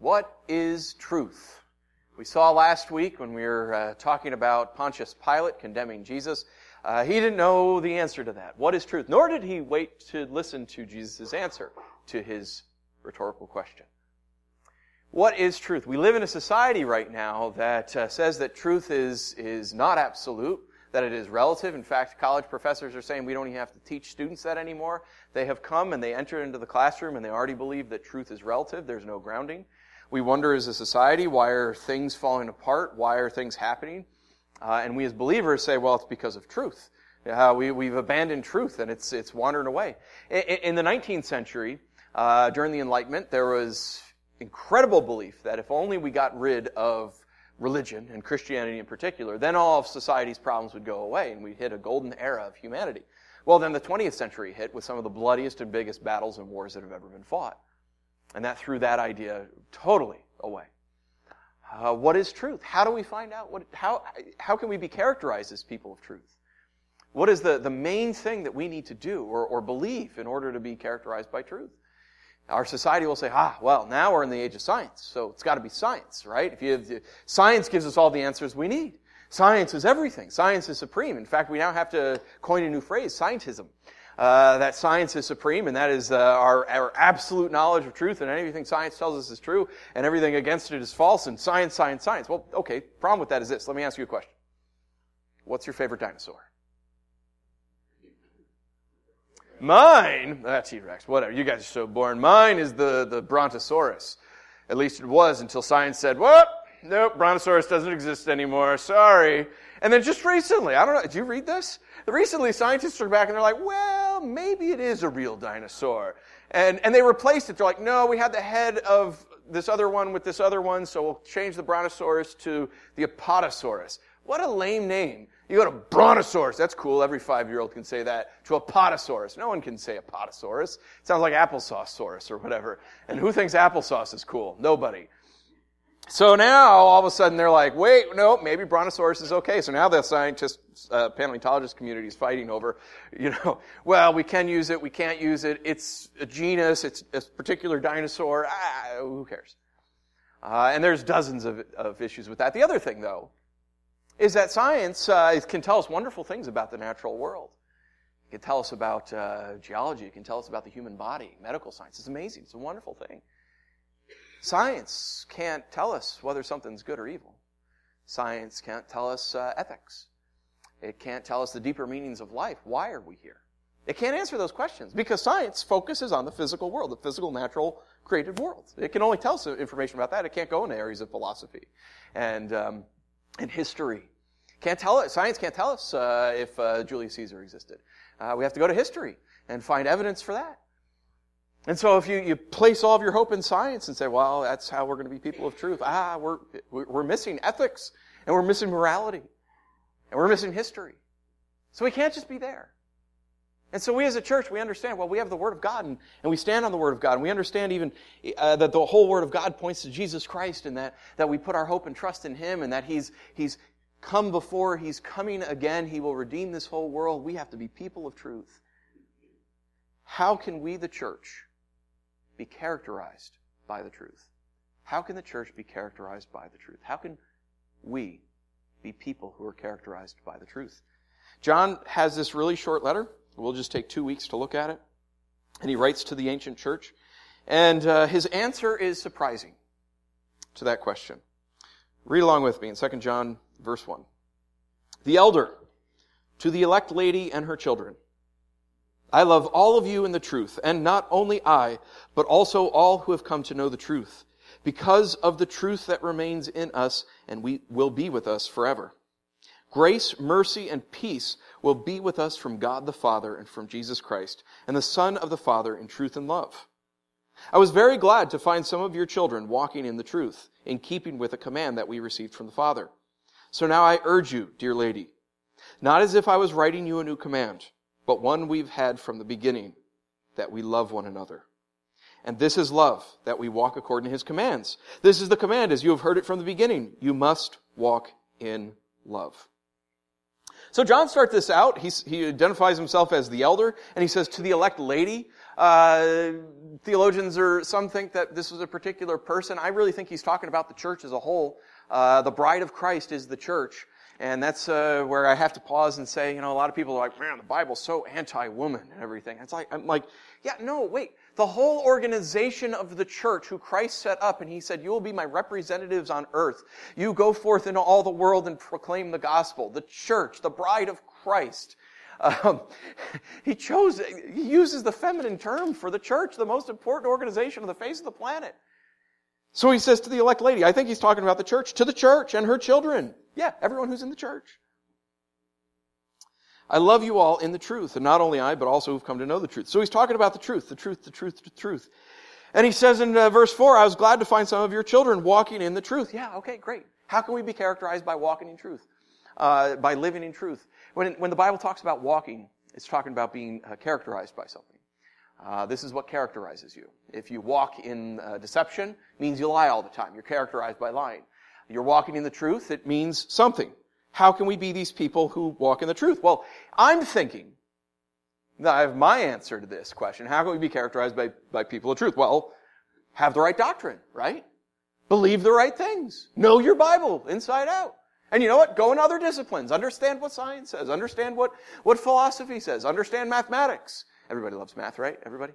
What is truth? We saw last week when we were talking about Pontius Pilate condemning Jesus, he didn't know the answer to that. What is truth? Nor did he wait to listen to Jesus' answer to his rhetorical question. What is truth? We live in a society right now that says that truth is not absolute, that it is relative. In fact, college professors are saying we don't even have to teach students that anymore. They have come and they enter into the classroom and they already believe that truth is relative. There's no grounding. We wonder as a society, why are things falling apart? Why are things happening? And we as believers say, well, it's because of truth. We've abandoned truth and it's wandering away. In the 19th century, during the Enlightenment, there was incredible belief that if only we got rid of religion, and Christianity in particular, then all of society's problems would go away and we'd hit a golden era of humanity. Well, then the 20th century hit with some of the bloodiest and biggest battles and wars that have ever been fought. And that threw that idea totally away. What is truth? How do we find out? How can we be characterized as people of truth? What is the main thing that we need to do or believe in order to be characterized by truth? Our society will say, well, now we're in the age of science, so it's got to be science, right? Science gives us all the answers we need. Science is everything. Science is supreme. In fact, we now have to coin a new phrase, scientism. That science is supreme, and that is our absolute knowledge of truth, and anything science tells us is true, and everything against it is false, and science. Well, okay, problem with that is this. Let me ask you a question. What's your favorite dinosaur? Mine? T-Rex, whatever. You guys are so boring. Mine is the Brontosaurus. At least it was until science said, what? Nope, Brontosaurus doesn't exist anymore. Sorry. And then just recently, I don't know, did you read this? Recently, scientists are back and they're like, well, maybe it is a real dinosaur. And they replaced it. They're like, no, we had the head of this other one with this other one, so we'll change the Brontosaurus to the Apatosaurus. What a lame name. You go to Brontosaurus, that's cool, every 5-year-old can say that, to Apatosaurus. No one can say Apatosaurus. It sounds like applesauce-saurus or whatever. And who thinks applesauce is cool? Nobody. So now, all of a sudden, they're like, wait, no, maybe Brontosaurus is okay. So now the scientists, paleontologist community is fighting over, well, we can use it, we can't use it, it's a genus, it's a particular dinosaur, who cares? And there's dozens of issues with that. The other thing, though, is that science can tell us wonderful things about the natural world. It can tell us about geology. It can tell us about the human body, medical science. It's amazing. It's a wonderful thing. Science can't tell us whether something's good or evil. Science can't tell us ethics. It can't tell us the deeper meanings of life. Why are we here? It can't answer those questions because science focuses on the physical world, the physical, natural, created world. It can only tell us information about that. It can't go into areas of philosophy and history. Science can't tell us if Julius Caesar existed. We have to go to history and find evidence for that. And so if you place all of your hope in science and say, well, that's how we're going to be people of truth, we're missing ethics, and we're missing morality, and we're missing history. So we can't just be there. And so we as a church, we understand, well, we have the Word of God, and we stand on the Word of God, and we understand even that the whole Word of God points to Jesus Christ, and that we put our hope and trust in Him, and that He's come before, He's coming again, He will redeem this whole world. We have to be people of truth. How can we, the church, be characterized by the truth? How can the church be characterized by the truth? How can we be people who are characterized by the truth? John has this really short letter. We'll just take 2 weeks to look at it. And he writes to the ancient church. And his answer is surprising to that question. Read along with me in 2 John verse 1. The elder, to the elect lady and her children. I love all of you in the truth, and not only I, but also all who have come to know the truth, because of the truth that remains in us and will be with us forever. Grace, mercy, and peace will be with us from God the Father and from Jesus Christ, and the Son of the Father in truth and love. I was very glad to find some of your children walking in the truth, in keeping with a command that we received from the Father. So now I urge you, dear lady, not as if I was writing you a new command, but one we've had from the beginning, that we love one another. And this is love, that we walk according to His commands. This is the command, as you have heard it from the beginning. You must walk in love. So John starts this out. He identifies himself as the elder, and he says, to the elect lady. Theologians some think that this was a particular person. I really think he's talking about the church as a whole. The bride of Christ is the church. And that's where I have to pause and say, a lot of people are like, man, the Bible's so anti-woman and everything. I'm like, yeah, no, wait. The whole organization of the church who Christ set up, and he said, you will be my representatives on earth. You go forth into all the world and proclaim the gospel. The church, the bride of Christ. He uses the feminine term for the church, the most important organization on the face of the planet. So he says to the elect lady, I think he's talking about the church, to the church and her children. Yeah, everyone who's in the church. I love you all in the truth, and not only I, but also who've come to know the truth. So he's talking about the truth, the truth, the truth, the truth. And he says in verse 4, I was glad to find some of your children walking in the truth. Yeah, okay, great. How can we be characterized by walking in truth? By living in truth. When the Bible talks about walking, it's talking about being characterized by something. This is what characterizes you. If you walk in deception, it means you lie all the time. You're characterized by lying. You're walking in the truth, it means something. How can we be these people who walk in the truth? Well, I'm thinking that I have my answer to this question. How can we be characterized by people of truth? Well, have the right doctrine, right? Believe the right things. Know your Bible inside out. And you know what? Go in other disciplines. Understand what science says. Understand what philosophy says. Understand mathematics. Everybody loves math, right? Everybody?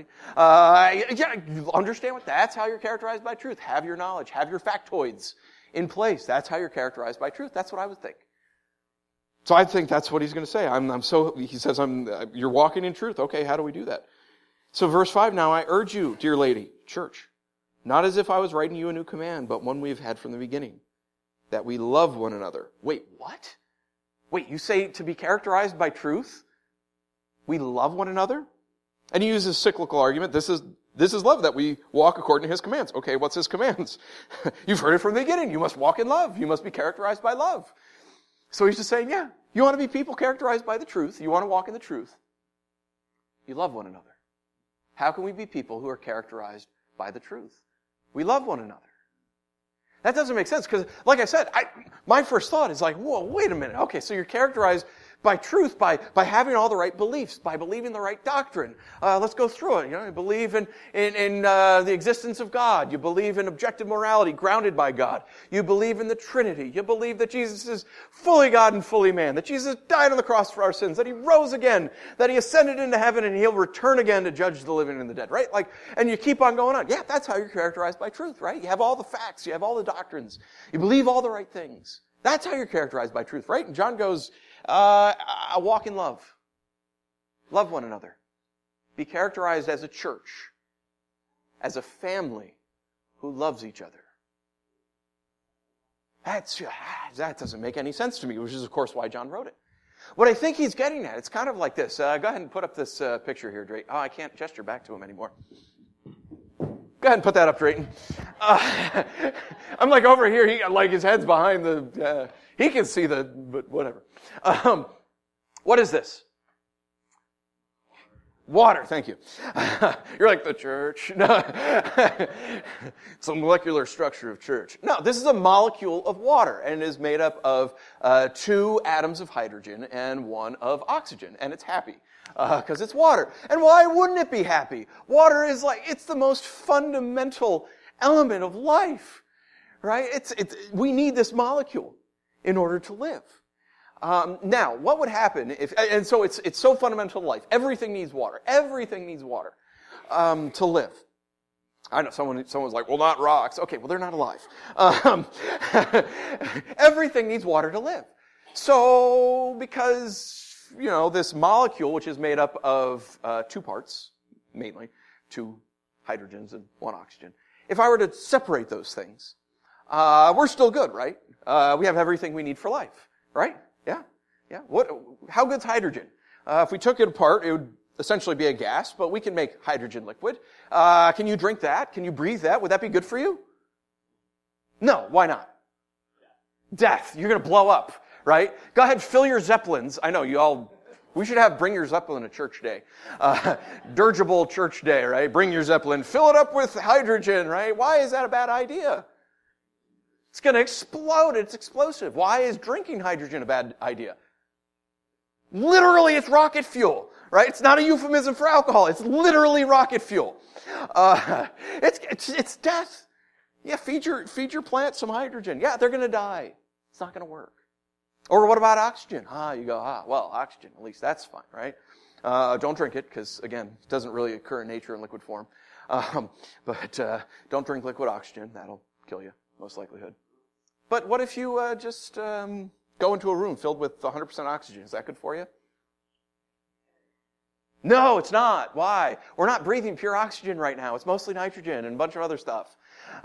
Yeah, understand that's how you're characterized by truth. Have your knowledge. Have your factoids in place. That's how you're characterized by truth. That's what I would think. So I think that's what he's going to say. He says, you're walking in truth. Okay, how do we do that? So verse 5, now I urge you, dear lady, church, not as if I was writing you a new command, but one we've had from the beginning, that we love one another. Wait, what? Wait, you say to be characterized by truth? We love one another? And he uses cyclical argument. This is love, that we walk according to his commands. Okay, what's his commands? You've heard it from the beginning. You must walk in love. You must be characterized by love. So he's just saying, yeah, you want to be people characterized by the truth. You want to walk in the truth. You love one another. How can we be people who are characterized by the truth? We love one another. That doesn't make sense because, like I said, my first thought is like, whoa, wait a minute. Okay, so you're characterized by truth, by having all the right beliefs, by believing the right doctrine. Let's go through it. You believe in the existence of God. You believe in objective morality grounded by God. You believe in the Trinity. You believe that Jesus is fully God and fully man. That Jesus died on the cross for our sins. That He rose again. That He ascended into heaven and He'll return again to judge the living and the dead. Right? And you keep on going on. Yeah, that's how you're characterized by truth. Right? You have all the facts. You have all the doctrines. You believe all the right things. That's how you're characterized by truth. Right? And John goes, walk in love. Love one another. Be characterized as a church, as a family who loves each other. That doesn't make any sense to me, which is, of course, why John wrote it. What I think he's getting at, it's kind of like this. Go ahead and put up this picture here, Drayton. Oh, I can't gesture back to him anymore. Go ahead and put that up, Drayton. I'm like over here, his head's behind the... he can see but whatever. What is this? Water, thank you. You're like, the church. No. It's a molecular structure of church. No, this is a molecule of water, and it is made up of 2 atoms of hydrogen and 1 of oxygen, and it's happy. Because it's water. And why wouldn't it be happy? Water is it's the most fundamental element of life. Right? We need this molecule in order to live. Now, what would happen and so it's so fundamental to life. Everything needs water. Everything needs water, to live. I know someone's like, well, not rocks. Okay, well, they're not alive. Everything needs water to live. So, because, this molecule, which is made up of 2 parts, mainly, 2 hydrogens and 1 oxygen, if I were to separate those things, we're still good, right? We have everything we need for life, right? Yeah. How good's hydrogen? If we took it apart, it would essentially be a gas, but we can make hydrogen liquid. Can you drink that? Can you breathe that? Would that be good for you? No. Why not? Death. You're going to blow up, right? Go ahead, fill your Zeppelins. I know we should bring your Zeppelin to church day. Dirigible church day, right? Bring your Zeppelin. Fill it up with hydrogen, right? Why is that a bad idea? It's going to explode. It's explosive. Why is drinking hydrogen a bad idea? Literally, it's rocket fuel, right? It's not a euphemism for alcohol. It's literally rocket fuel. It's death. Yeah, feed your plant some hydrogen. Yeah, they're going to die. It's not going to work. Or what about oxygen? You go, well, oxygen, at least that's fine, right? Don't drink it, because, again, it doesn't really occur in nature in liquid form. But don't drink liquid oxygen. That'll kill you, most likelihood. But what if you just go into a room filled with 100% oxygen? Is that good for you? No, it's not. Why? We're not breathing pure oxygen right now. It's mostly nitrogen and a bunch of other stuff.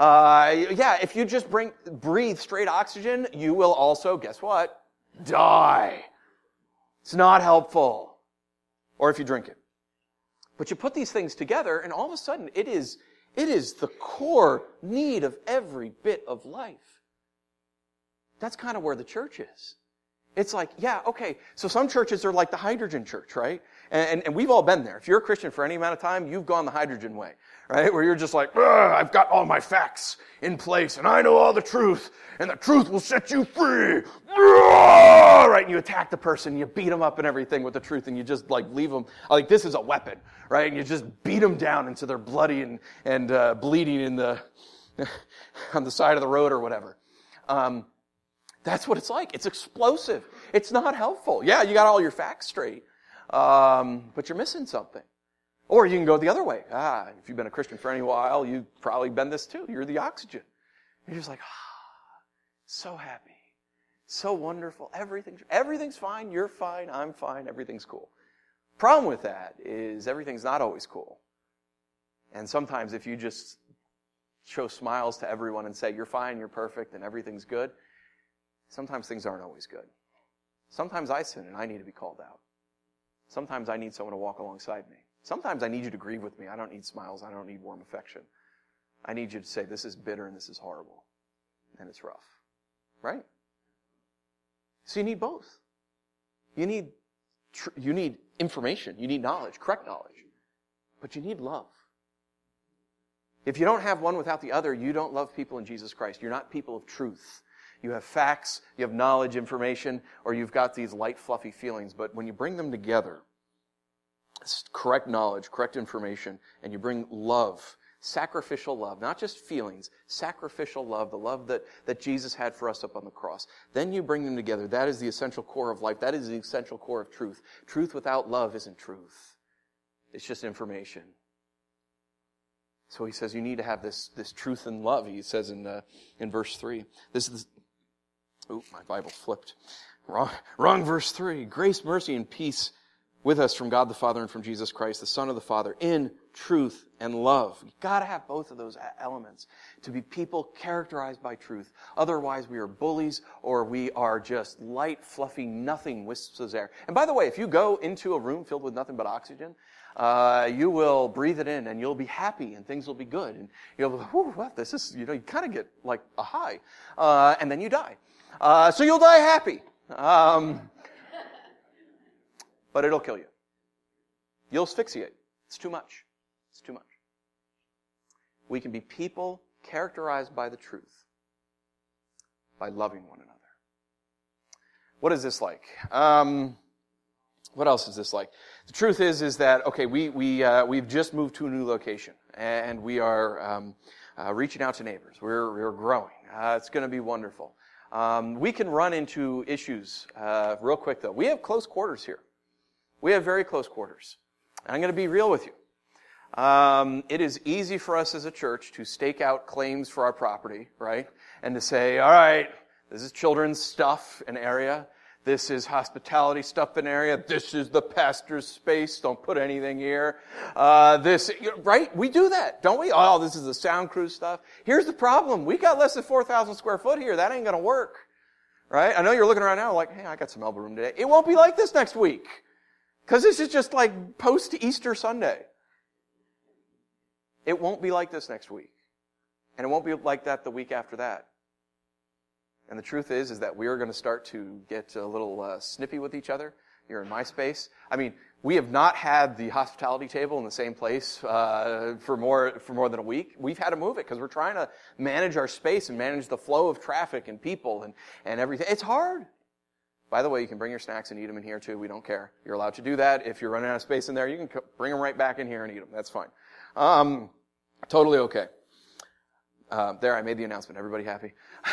If you just breathe straight oxygen, you will also, guess what? Die. It's not helpful. Or if you drink it. But you put these things together, and all of a sudden, it is the core need of every bit of life. That's kind of where the church is. It's like, so some churches are like the hydrogen church, right? And we've all been there. If you're a Christian for any amount of time, you've gone the hydrogen way, right? Where you're just like, I've got all my facts in place, and I know all the truth, and the truth will set you free. Right? And you attack the person, you beat them up and everything with the truth, and you just like leave them, like this is a weapon, right? And you just beat them down until they're bloody and bleeding in the on the side of the road or whatever. That's what it's like. It's explosive. It's not helpful. Yeah, you got all your facts straight, but you're missing something. Or you can go the other way. If you've been a Christian for any while, you've probably been this too. You're the oxygen. You're just like, so happy, so wonderful. Everything's fine. You're fine. I'm fine. Everything's cool. Problem with that is everything's not always cool. And sometimes if you just show smiles to everyone and say, you're fine, you're perfect, and everything's good, sometimes things aren't always good. Sometimes I sin and I need to be called out. Sometimes I need someone to walk alongside me. Sometimes I need you to grieve with me. I don't need smiles. I don't need warm affection. I need you to say, this is bitter and this is horrible. And it's rough. Right? So you need both. You need information. You need knowledge, correct knowledge. But you need love. If you don't have one without the other, you don't love people in Jesus Christ. You're not people of truth. You have facts, you have knowledge, information, or you've got these light, fluffy feelings. But when you bring them together, correct knowledge, correct information, and you bring love, sacrificial love, not just feelings, sacrificial love, the love that Jesus had for us up on the cross, then you bring them together. That is the essential core of life. That is the essential core of truth. Truth without love isn't truth. It's just information. So he says you need to have this truth and love. He says in verse 3. My Bible flipped. Wrong verse 3. Grace, mercy, and peace with us from God the Father and from Jesus Christ, the Son of the Father, in truth and love. You've got to have both of those elements to be people characterized by truth. Otherwise, we are bullies or we are just light, fluffy, nothing wisps of air. And by the way, if you go into a room filled with nothing but oxygen, you will breathe it in and you'll be happy and things will be good. And you'll be, what? This is, you kind of get like a high. And then you die. So you'll die happy. But it'll kill you. You'll asphyxiate. It's too much. It's too much. We can be people characterized by the truth, by loving one another. What is this like? What else is this like? The truth is that, okay, we've just moved to a new location, and we are reaching out to neighbors. We're growing. It's going to be wonderful. We can run into issues real quick, though. We have close quarters here. We have very close quarters. I'm going to be real with you. It is easy for us as a church to stake out claims for our property, right? And to say, all right, this is children's stuff, an area. This is hospitality stuff, an area. This is the pastor's space. Don't put anything here. Right? We do that, don't we? Oh, this is the sound crew stuff. Here's the problem. We got less than 4,000 square foot here. That ain't going to work. Right? I know you're looking around now like, hey, I got some elbow room today. It won't be like this next week. Because this is just like post-Easter Sunday. It won't be like this next week. And it won't be like that the week after that. And the truth is that we are going to start to get a little snippy with each other here in my space. I mean, we have not had the hospitality table in the same place for more than a week. We've had to move it because we're trying to manage our space and manage the flow of traffic and people and everything. It's hard. By the way, you can bring your snacks and eat them in here too. We don't care. You're allowed to do that. If you're running out of space in there, you can bring them right back in here and eat them. That's fine. Totally okay. There, I made the announcement. Everybody happy?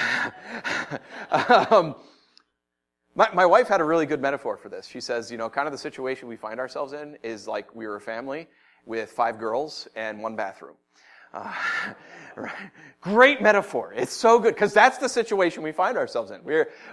My wife had a really good metaphor for this. She says, kind of the situation we find ourselves in is like we were a family with 5 girls and 1 bathroom. Right. Great metaphor. It's so good because that's the situation we find ourselves in.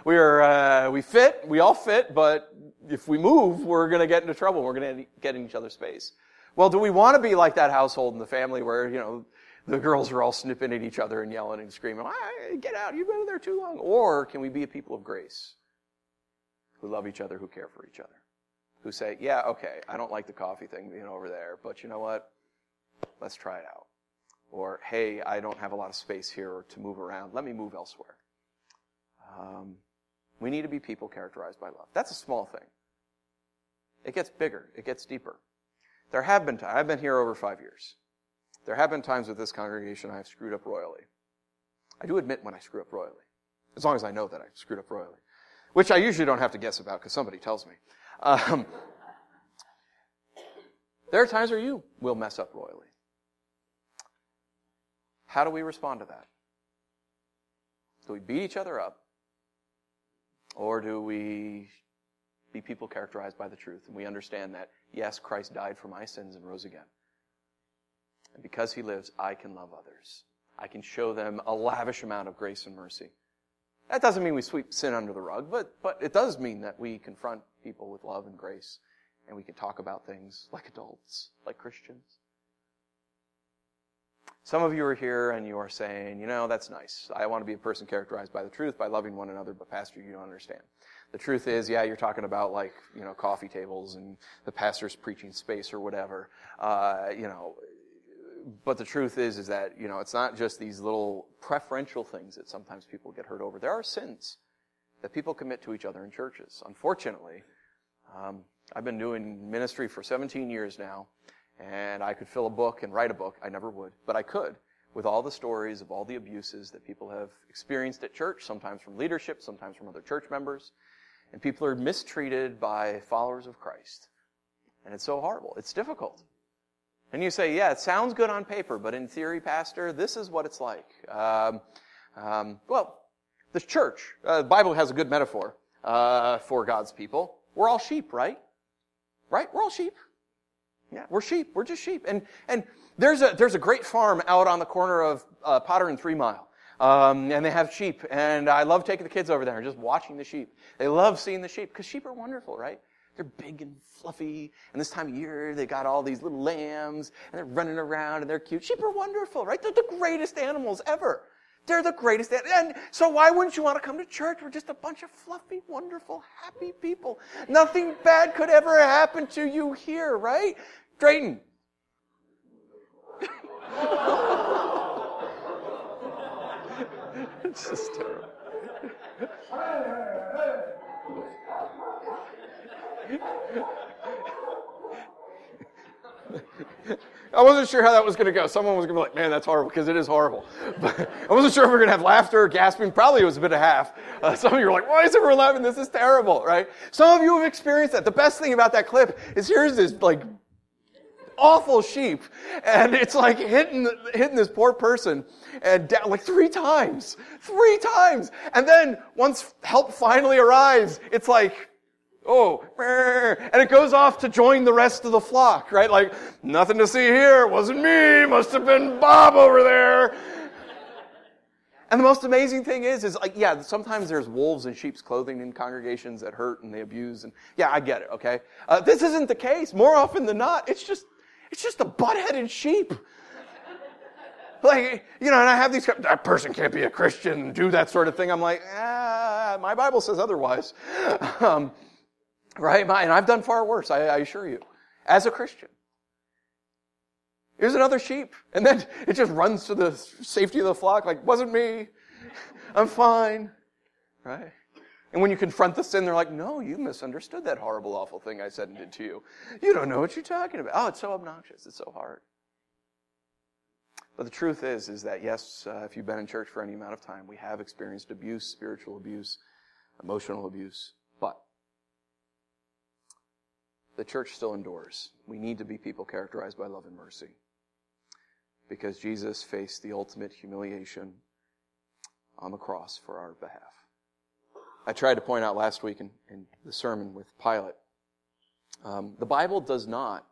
We all fit, but if we move, we're going to get into trouble. We're going to get in each other's space. Well, do we want to be like that household in the family where, the girls are all snipping at each other and yelling and screaming, get out, you've been there too long? Or can we be a people of grace who love each other, who care for each other, who say, yeah, okay, I don't like the coffee thing being over there, but you know what? Let's try it out. Or, hey, I don't have a lot of space here to move around. Let me move elsewhere. We need to be people characterized by love. That's a small thing. It gets bigger. It gets deeper. There have been times, I've been here over 5 years. There have been times with this congregation I've screwed up royally. I do admit when I screw up royally, as long as I know that I've screwed up royally, which I usually don't have to guess about because somebody tells me. There are times where you will mess up royally. How do we respond to that? Do we beat each other up? Or do we be people characterized by the truth? And we understand that, yes, Christ died for my sins and rose again. And because he lives, I can love others. I can show them a lavish amount of grace and mercy. That doesn't mean we sweep sin under the rug, but it does mean that we confront people with love and grace. And we can talk about things like adults, like Christians. Some of you are here and you are saying, that's nice. I want to be a person characterized by the truth, by loving one another, but Pastor, you don't understand. The truth is, yeah, you're talking about coffee tables and the pastor's preaching space or whatever, but the truth is that, it's not just these little preferential things that sometimes people get hurt over. There are sins that people commit to each other in churches. Unfortunately, I've been doing ministry for 17 years now, and I could fill a book and write a book. I never would, but I could, with all the stories of all the abuses that people have experienced at church, sometimes from leadership, sometimes from other church members. And people are mistreated by followers of Christ. And it's so horrible. It's difficult. And you say, yeah, it sounds good on paper, but in theory, Pastor, this is what it's like. Well, the church, the Bible has a good metaphor for God's people. We're all sheep, right? Right? We're all sheep. Yeah, we're sheep. We're just sheep. And there's a great farm out on the corner of Potter and 3 Mile. And they have sheep. And I love taking the kids over there and just watching the sheep. They love seeing the sheep because sheep are wonderful, right? They're big and fluffy. And this time of year, they got all these little lambs and they're running around and they're cute. Sheep are wonderful, right? They're the greatest animals ever. They're the greatest. And so why wouldn't you want to come to church? We're just a bunch of fluffy, wonderful, happy people. Nothing bad could ever happen to you here, right? Drayton. It's just terrible. I wasn't sure how that was going to go. Someone was going to be like, man, that's horrible, because it is horrible. But I wasn't sure if we were going to have laughter or gasping. Probably it was a bit of half. Some of you were like, why is everyone laughing? This is terrible, right? Some of you have experienced that. The best thing about that clip is here's this, awful sheep, and it's hitting this poor person and down 3 times, and then once help finally arrives, it's and it goes off to join the rest of the flock, right? Nothing to see here, it wasn't me, must have been Bob over there. And the most amazing thing is sometimes there's wolves in sheep's clothing in congregations that hurt and they abuse, and yeah, I get it, okay? This isn't the case. More often than not, it's just a butt-headed sheep. And I have these, that person can't be a Christian and do that sort of thing. I'm like, my Bible says otherwise. Right? And I've done far worse, I assure you, as a Christian. Here's another sheep. And then it just runs to the safety of the flock, wasn't me. I'm fine. Right? And when you confront the sin, they're like, no, you misunderstood that horrible, awful thing I said and did to you. You don't know what you're talking about. Oh, it's so obnoxious. It's so hard. But the truth is that, yes, if you've been in church for any amount of time, we have experienced abuse, spiritual abuse, emotional abuse. But the church still endures. We need to be people characterized by love and mercy. Because Jesus faced the ultimate humiliation on the cross for our behalf. I tried to point out last week in the sermon with Pilate, the Bible does not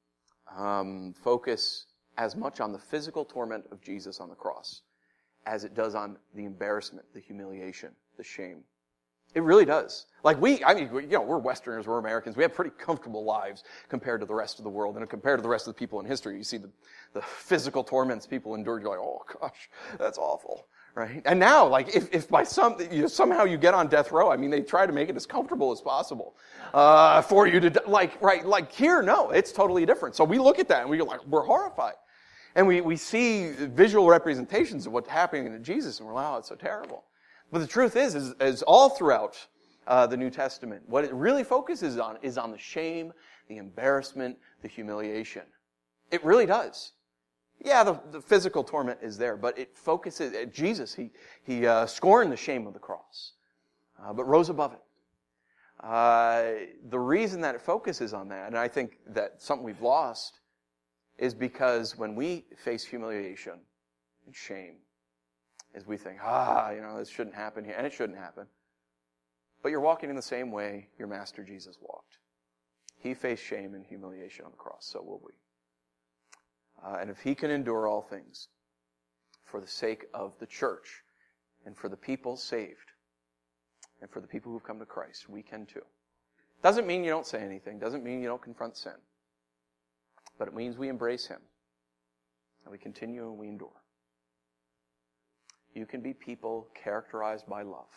focus as much on the physical torment of Jesus on the cross as it does on the embarrassment, the humiliation, the shame. It really does. Like we're Westerners, we're Americans. We have pretty comfortable lives compared to the rest of the world. And compared to the rest of the people in history, you see the physical torments people endured. You're like, oh gosh, that's awful. Right? And now, like, if by somehow you get on death row, I mean, they try to make it as comfortable as possible, for you to, like here, no, it's totally different. So we look at that and we're horrified. And we see visual representations of what's happening to Jesus and we're like, oh, it's so terrible. But the truth is all throughout the New Testament, what it really focuses on is on the shame, the embarrassment, the humiliation. It really does. Yeah, the physical torment is there, but it focuses at Jesus. He scorned the shame of the cross, but rose above it. The reason that it focuses on that, and I think that something we've lost, is because when we face humiliation and shame, is we think, this shouldn't happen here, and it shouldn't happen. But you're walking in the same way your Master Jesus walked. He faced shame and humiliation on the cross, so will we. And if he can endure all things for the sake of the church and for the people saved and for the people who've come to Christ, we can too. Doesn't mean you don't say anything. Doesn't mean you don't confront sin. But it means we embrace him and we continue and we endure. You can be people characterized by love,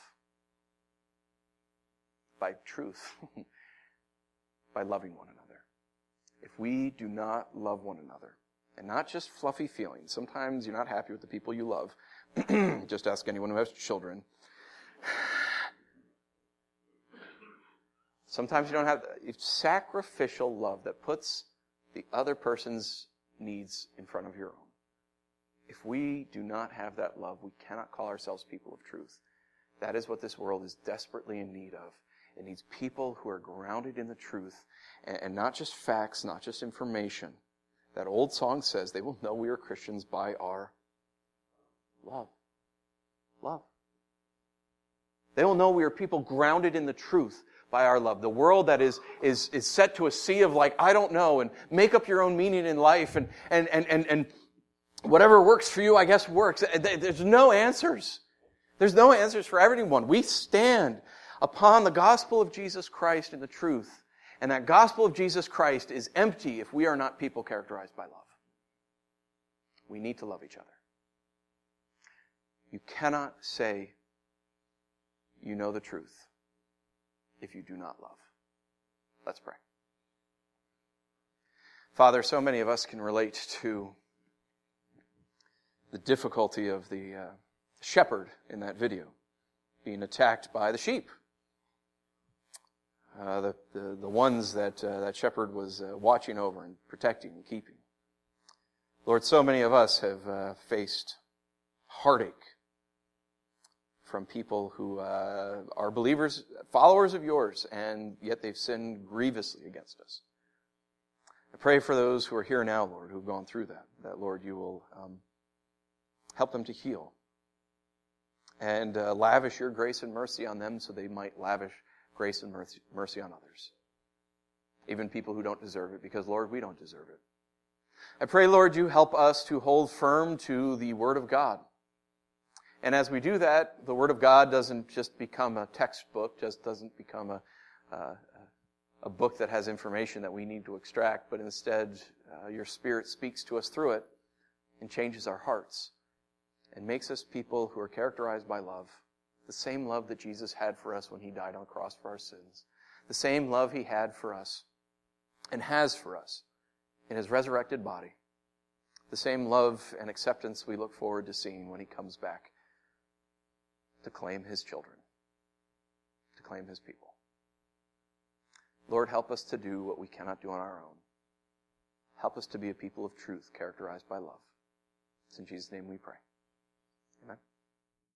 by truth, by loving one another. If we do not love one another, and not just fluffy feelings. Sometimes you're not happy with the people you love. Just ask anyone who has children. Sometimes you don't have sacrificial love that puts the other person's needs in front of your own. If we do not have that love, we cannot call ourselves people of truth. That is what this world is desperately in need of. It needs people who are grounded in the truth, and not just facts, not just information. That old song says they will know we are Christians by our love. Love. They will know we are people grounded in the truth by our love. The world that is set to a sea of I don't know, and make up your own meaning in life, and whatever works for you, I guess works. There's no answers. There's no answers for everyone. We stand upon the gospel of Jesus Christ and the truth. And that gospel of Jesus Christ is empty if we are not people characterized by love. We need to love each other. You cannot say you know the truth if you do not love. Let's pray. Father, so many of us can relate to the difficulty of the shepherd in that video being attacked by the sheep. The ones that shepherd was watching over and protecting and keeping. Lord, so many of us have faced heartache from people who are believers, followers of yours, and yet they've sinned grievously against us. I pray for those who are here now, Lord, who've gone through that Lord, you will help them to heal and lavish your grace and mercy on them so they might lavish grace and mercy on others. Even people who don't deserve it, because, Lord, we don't deserve it. I pray, Lord, you help us to hold firm to the Word of God. And as we do that, the Word of God doesn't just become a textbook, just doesn't become a book that has information that we need to extract, but instead your Spirit speaks to us through it and changes our hearts and makes us people who are characterized by love. The same love that Jesus had for us when he died on the cross for our sins. The same love he had for us and has for us in his resurrected body. The same love and acceptance we look forward to seeing when he comes back to claim his children, to claim his people. Lord, help us to do what we cannot do on our own. Help us to be a people of truth characterized by love. It's in Jesus' name we pray. Amen.